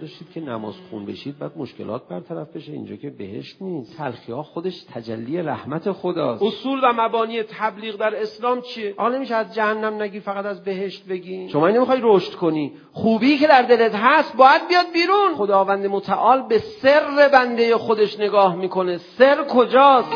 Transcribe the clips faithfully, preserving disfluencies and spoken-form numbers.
داشتید که نماز خون بشید بعد مشکلات برطرف بشه. اینجا که بهشت نیست. تلخی ها خودش تجلی رحمت خداست. اصول و مبانی تبلیغ در اسلام چیه؟ آقا نمیشه از جهنم نگی فقط از بهشت بگی. شما نمیخوای رشد کنی، خوبی که در دلت هست باید بیاد بیرون. خداوند متعال به سر بنده خودش نگاه میکنه. سر کجاست؟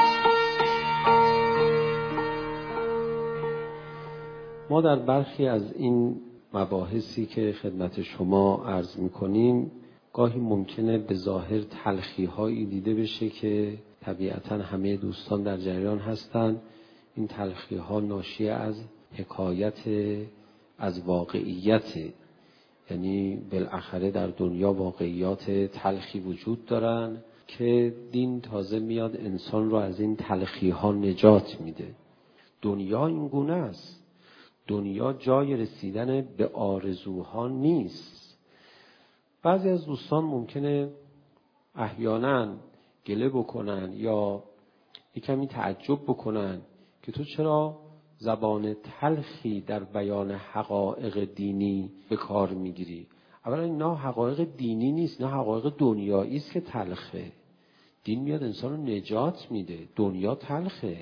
ما در برخی از این مباحثی که خدمت شما عرض میکنیم گاهی ممکنه به ظاهر تلخی هایی دیده بشه که طبیعتا همه دوستان در جریان هستند. این تلخی ها ناشی از حکایت از واقعیت، یعنی بالاخره در دنیا واقعیات تلخی وجود دارن که دین تازه میاد انسان رو از این تلخی ها نجات میده. دنیا این گونه است. دنیا جای رسیدن به آرزوها نیست. بعضی از دوستان ممکنه احیانا گله بکنن یا یکمی تعجب بکنن که تو چرا زبان تلخی در بیان حقایق دینی به کار میگیری. اولا اینا حقایق دینی نیست، اینا حقایق دنیایی است که تلخه. دین میاد انسان رو نجات میده، دنیا تلخه.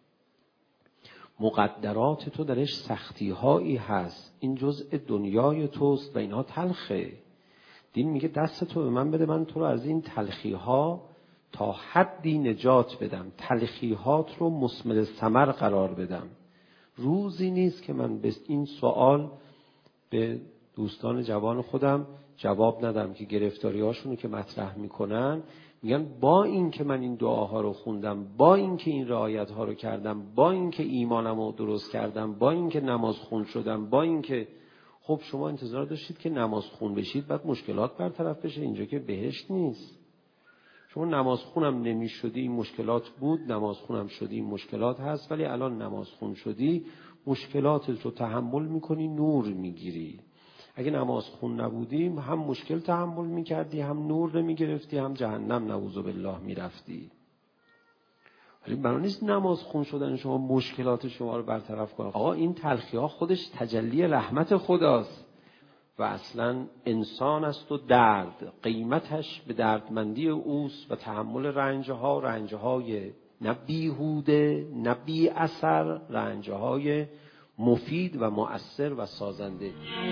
مقدرات تو درش سختی هایی هست، این جزء دنیای توست و اینها تلخه. دین میگه دست تو به من بده، من تو رو از این تلخی ها تا حدی نجات بدم، تلخی هات رو مثمر ثمر قرار بدم. روزی نیست که من به این سوال به دوستان جوان خودم جواب ندم که گرفتاری هاشونو که مطرح میکنن میگن با این که من این دعاها رو خوندم، با این که این رعایت ها رو کردم، با این که ایمانم رو درست کردم، با این که نماز خون شدم، با این که خب شما انتظار داشتید که نماز خون بشید بعد مشکلات برطرف بشه. اینجا که بهشت نیست. شما نماز خونم نمی شدی این مشکلات بود، نماز خونم شدی این مشکلات هست، ولی الان نماز خون شدی مشکلاتت رو تحمل میکنی، نور میگیری. اگه نماز خون نبودیم هم مشکل تحمل میکردی، هم نور نمیگرفتی، هم جهنم نعوذ بالله میرفتی. ولی بنا نیست نماز خون شدن شما مشکلات شما رو برطرف کنه. آقا این تلخی ها خودش تجلی رحمت خداست و اصلا انسان است و درد قیمتش به دردمندی اوست و تحمل رنجها، رنجهای نه بیهوده نه بی اثر، رنجهای مفید و مؤثر و سازنده.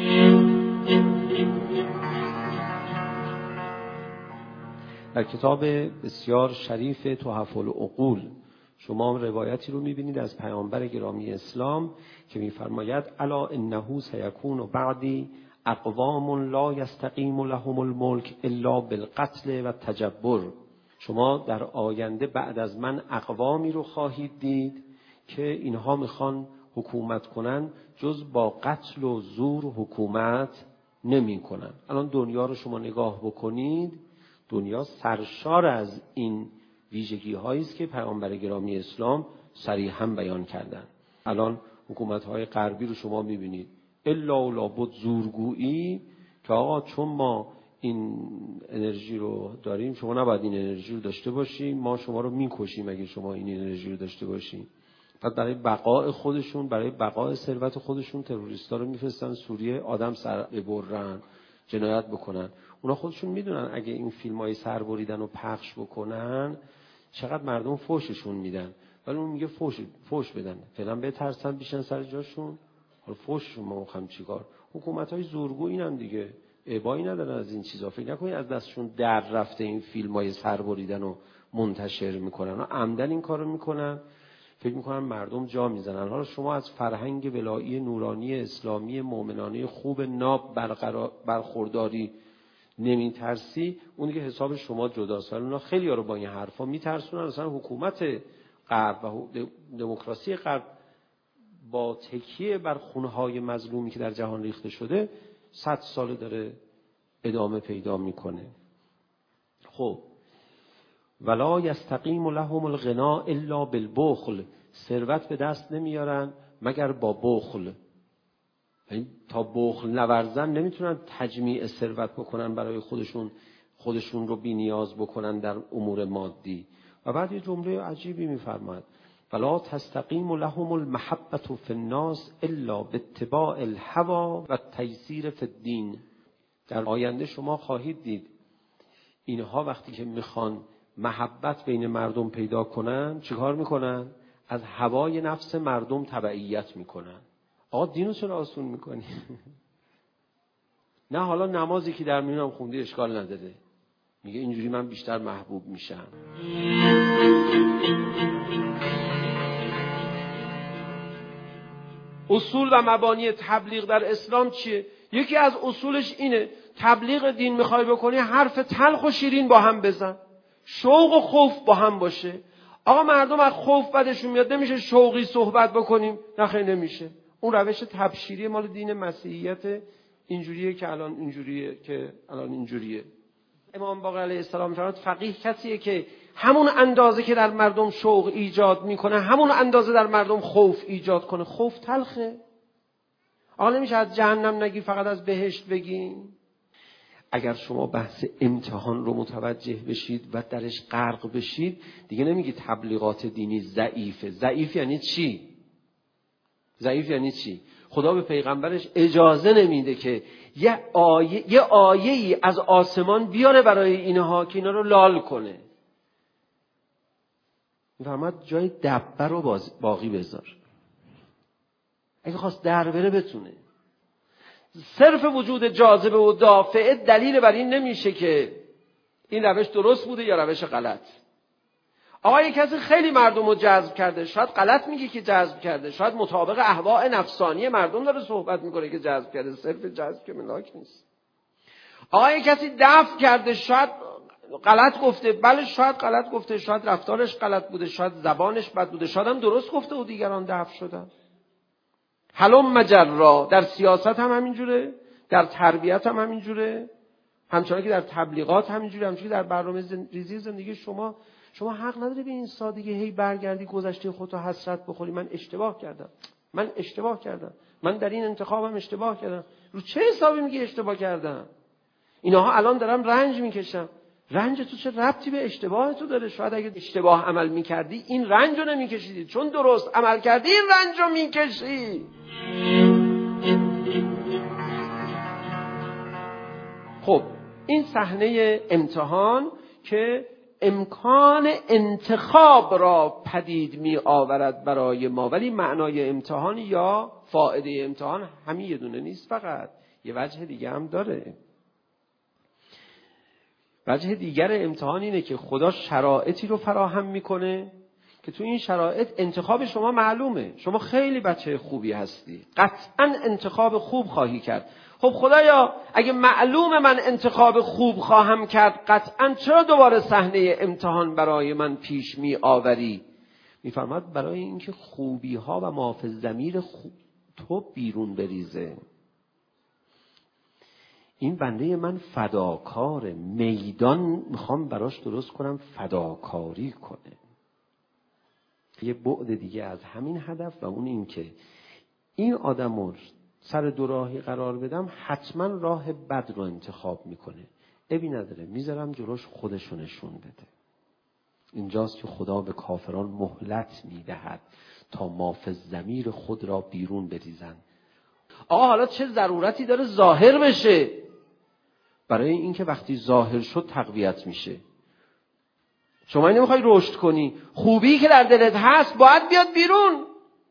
در کتاب بسیار شریف تحف العقول شما روایتی رو میبینید از پیامبر گرامی اسلام که میفرماید الا انه سیکون بعدی اقوام لا یستقیم لهم الملک الا بالقتل و تجبر. شما در آینده بعد از من اقوامی رو خواهید دید که اینها میخوان حکومت کنن، جز با قتل و زور حکومت نمی کنن. الان دنیا رو شما نگاه بکنید، دنیا سرشار از این ویژگی هایی است که پیامبر گرامی اسلام صریحا بیان کردن. الان حکومت های غربی رو شما میبینید الا و لابد زورگویی که آقا چون ما این انرژی رو داریم شما نباید این انرژی رو داشته باشیم، ما شما رو میکشیم اگه شما این انرژی رو داشته باشیم. بعد برای بقای خودشون، برای بقای ثروت خودشون تروریستا رو میفرستن سوریه آدم سر ببرن، جنایت بکنن. اونا خودشون میدونن اگه این فیلمای سر بریدن رو پخش بکنن چقدر مردم فوششون میدن، ولی اون میگه فوش فوش بدن فعلا بترسن بیشن سر جاشون. حالا فوششون ما میخوام چیکار؟ حکومت‌های زورگو اینن دیگه، ابایی ندارن از این چیزا. فکر نکنید از دستشون در رفته این فیلمای سر بریدن رو منتشر میکنن و عمدن این کارو میکنن، فکر میکنن مردم جا میزنن. حالا شما از فرهنگ ولایی نورانی اسلامی مؤمنانه خوب ناب برخورداری نمیترسی، اونی که حساب شما جداست. ولی اونا خیلی ها رو با این حرفا میترسونن. مثلا حکومت غرب و دموکراسی غرب با تکیه بر خونهای مظلومی که در جهان ریخته شده صد سال داره ادامه پیدا میکنه. خب ولا یستقیم لهم الغنا الا بالبخل. ثروت به دست نمیارن مگر با بخل. یعنی تا بخل نورزن نمیتونن تجمیع ثروت بکنن برای خودشون، خودشون رو بی نیاز بکنن در امور مادی. و بعد یه جمله عجیبی میفرماد ولا تستقیم لهم المحبة فی الناس الا باتباع الهوى و التیسیر فی الدین. در آینده شما خواهید دید اینها وقتی که میخوان محبت بین مردم پیدا کنن چیکار میکنن؟ از هوای نفس مردم تبعیت میکنن. آقا دینو چرا آسون میکنی؟ نه حالا نمازی که در میونم خوندی اشکال نداره، میگه اینجوری من بیشتر محبوب میشم. اصول و مبانی تبلیغ در اسلام چیه؟ یکی از اصولش اینه تبلیغ دین میخوای بکنی حرف تلخ و شیرین با هم بزن، شوق و خوف با هم باشه. آقا مردم از خوف بدشون میاد، نمیشه شوقی صحبت بکنیم؟ نه خیلی نمیشه. اون روش تبشیری مال دین مسیحیت اینجوریه که الان اینجوریه که الان اینجوریه. امام باقر علیه السلام فرمود فقیه کسیه که همون اندازه که در مردم شوق ایجاد میکنه همون اندازه در مردم خوف ایجاد کنه. خوف تلخه. آقا نمیشه از جهنم نگی فقط از بهشت بگی. اگر شما بحث امتحان رو متوجه بشید و درش غرق بشید دیگه نمیگی تبلیغات دینی ضعیفه. ضعیف یعنی چی؟ ضعیف یعنی چی؟ خدا به پیغمبرش اجازه نمیده که یه آیه یه آیه‌ای از آسمان بیاره برای اینها که اینا رو لال کنه. میفرماد جای دبه رو باقی بذار. اگه خواست در بره بتونه. صرف وجود جاذبه و دافعه دلیل بر این نمیشه که این روش درست بوده یا روش غلط. آقا یک کسی خیلی مردم رو جذب کرده، شاید غلط میگه که جذب کرده، شاید مطابق اهواء نفسانی مردم داره صحبت میکنه که جذب کرده، صرف جذب که ملاک نیست. آقا یک کسی دفع کرده، شاید غلط گفته، بله شاید غلط گفته، شاید رفتارش غلط بوده، شاید زبانش بد بوده، شاید هم درست گفته و دیگران دفع شدن. حلم مجرا در سیاست هم همینجوره، در تربیت هم همینجوره، همچنان که در تبلیغات همینجوره، همچنان که در برنامه ریزی زندگی شما شما حق نداری به این سادگی هی برگردی گذشته خودتو حسرت بخوری. من اشتباه کردم، من اشتباه کردم، من در این انتخابم اشتباه کردم. رو چه حسابی میگی اشتباه کردم؟ اینها الان دارم رنج میکشم. رنج تو چه ربطی به اشتباه تو داره؟ شاید اگه اشتباه عمل میکردی این رنج رو نمیکشیدی، چون درست عمل کردی این رنج رو میکشی. خب این صحنه امتحان که امکان انتخاب را پدید می آورد برای ما، ولی معنای امتحان یا فائده امتحان همین یه دونه نیست، فقط یه وجه دیگه هم داره. وجه دیگر امتحان اینه که خدا شرایطی رو فراهم میکنه که تو این شرایط انتخاب شما معلومه. شما خیلی بچه خوبی هستی، قطعا انتخاب خوب خواهی کرد. خب خدایا اگه معلومه من انتخاب خوب خواهم کرد، قطعا چرا دوباره صحنه امتحان برای من پیش می آوری؟ میفرماد برای اینکه خوبی ها و معافظ ضمیر خوب تو بیرون بریزه. این بنده من فداکار، میدان میخوام براش درست کنم فداکاری کنه. یه بعد دیگه از همین هدف و اون این که این آدم رو سر دو راهی قرار بدم، حتما راه بد رو انتخاب میکنه. ابی نداره، میذارم جلوش خودشو نشون بده. اینجاست که خدا به کافران مهلت میدهد تا معافظ ضمیر خود را بیرون بریزن. آقا حالا چه ضرورتی داره ظاهر بشه؟ برای اینکه وقتی ظاهر شد تقویت میشه. شما نمیخوای رشد کنی، خوبی که در دلت هست باید بیاد بیرون.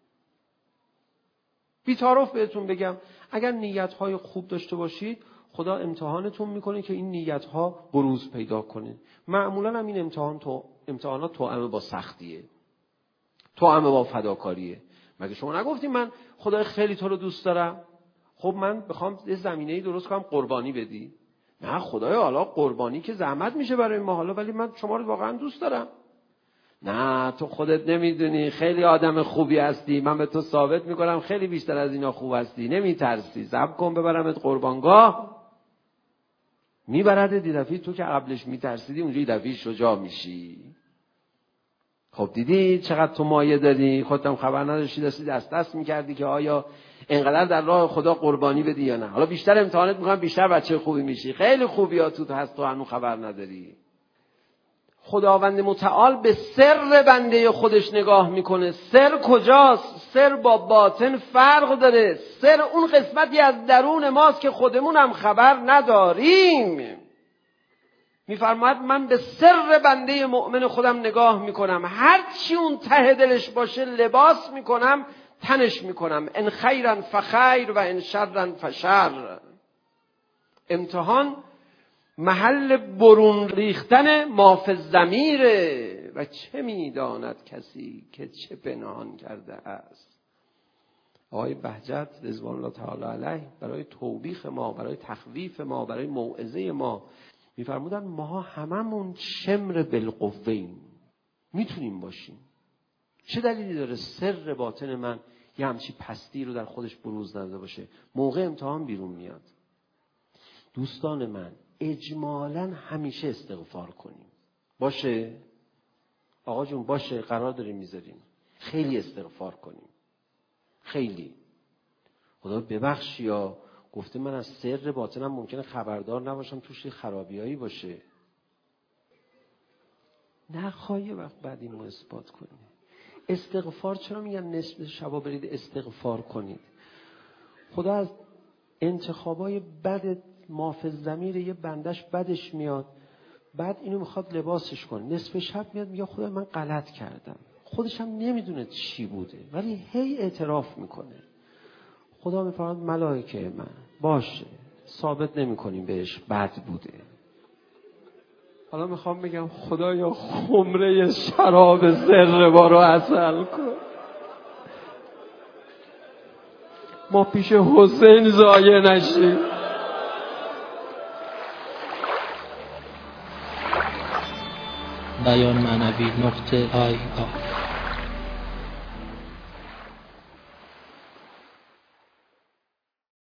بی‌تعارف بهتون بگم اگر نیت‌های خوب داشته باشید خدا امتحانتون میکنه که این نیت‌ها بروز پیدا کنه. معمولا هم این امتحان تو امتحانات توأم با سختیه، توأم با فداکاریه. مگه شما نگفتیم من خدا خیلی تو رو دوست دارم؟ خب من بخوام یه زمینه‌ای درست کنم قربانی بدی. نه خدایا حالا قربانی که زحمت میشه برای ما حالا، ولی من شما رو واقعا دوست دارم. نه تو خودت نمیدونی خیلی آدم خوبی هستی، من به تو ثابت میکنم خیلی بیشتر از اینا خوب هستی، نمیترسی، صبر کن ببرمت قربانگاه. میبرد دیدفی تو که قبلش میترسیدی اونجا دیدفی شجاع میشی. خب دیدی چقدر تو مایه داری، خودت هم خبر نداشتی، دستی دست دست میکردی که آیا اینقدر در راه خدا قربانی بدی یا نه. حالا بیشتر امتحانت میکنم بیشتر بچه خوبی میشی، خیلی خوبی ها تو هست تو هنو خبر نداری. خداوند متعال به سر بنده خودش نگاه میکنه. سر کجاست؟ سر با باطن فرق داره. سر اون قسمتی از درون ماست که خودمون هم خبر نداریم. میفرماید من به سر بنده مؤمن خودم نگاه میکنم، هر چی اون ته دلش باشه لباس میکنم، تنش میکنم. ان خیرا فخیر و ان شرا فشر. امتحان محل برون ریختن ماف ضمیره. و چه میداند کسی که چه پنهان کرده است. آقای بهجت رضوان الله تعالی علیه برای توبیخ ما، برای تخویف ما، برای موعظه ما میفرمودن ما هممون شمر بالقوه‌ایم، میتونیم باشیم. چه دلیلی داره سر باطن من یه همچی پستی رو در خودش بروز نداده باشه؟ موقع امتحان بیرون میاد. دوستان من اجمالاً همیشه استغفار کنیم. باشه آقا جون، باشه، قرار داریم میذاریم. خیلی استغفار کنیم، خیلی. خدا ببخش، یا گفته من از سر باطنم ممکنه خبردار نباشم، توش خرابیایی باشه. نخواهی وقت بعد این رو اثبات کنیم. استغفار چرا میگن نصف شبا برید استغفار کنید؟ خدا از انتخابای بد ماف ضمیر یه بندش بدش میاد، بعد اینو میخواد لباسش کنه. نصف شب میاد میگه خدا من غلط کردم. خودش هم نمیدونه چی بوده ولی هی اعتراف میکنه. خدا میفرماید ملائکه من باشه، ثابت نمیکنیم بهش بد بوده. حالا میخوام بگم خدایا خمره شراب زر ما رو عسل کن، ما پیش حسین ضایع نشیم. بیان معنوی نقطه آی آی